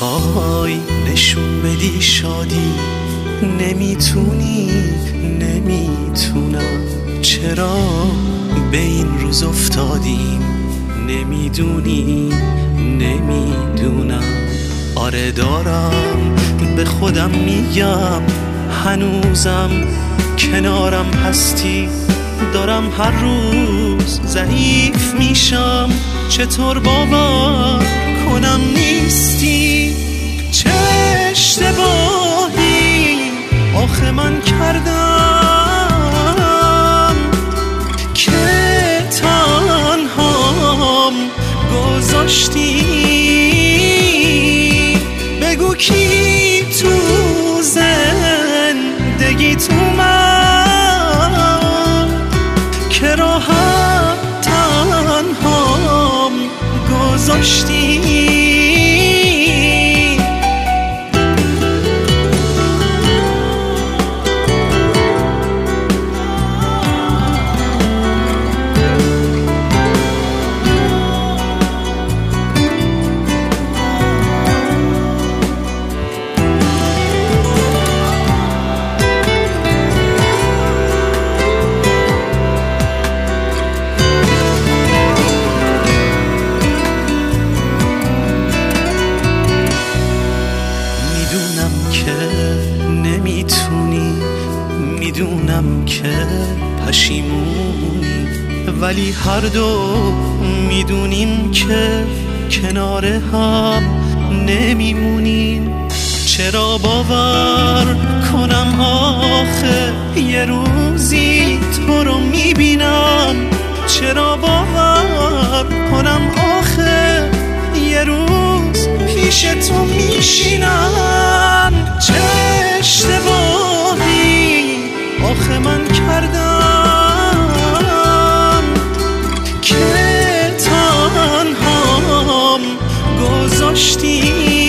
میخوای نشون بدی شادی، نمیتونی. نمیتونم چرا به این روز افتادیم، نمیدونی. نمیدونم. آره دارم به خودم میگم هنوزم کنارم هستی، دارم هر روز ضعیف میشم، چطور باور کنم نیستی. چه اشتباهی آخه من کردم که تنهام گذاشتی؟ بگو کی تو زندگی تو من که راحت تنهام گذاشتی؟ میدونم که پشیمونی، ولی هر دو میدونیم که کنار هم نمیمونیم. چرا باور کنم آخه یه روزی تو رو میبینم؟ چرا باور کنم آخه یه روز پیش تو میشینم؟ چه اشتباهی آخه من کردم که تنهام گذاشتی؟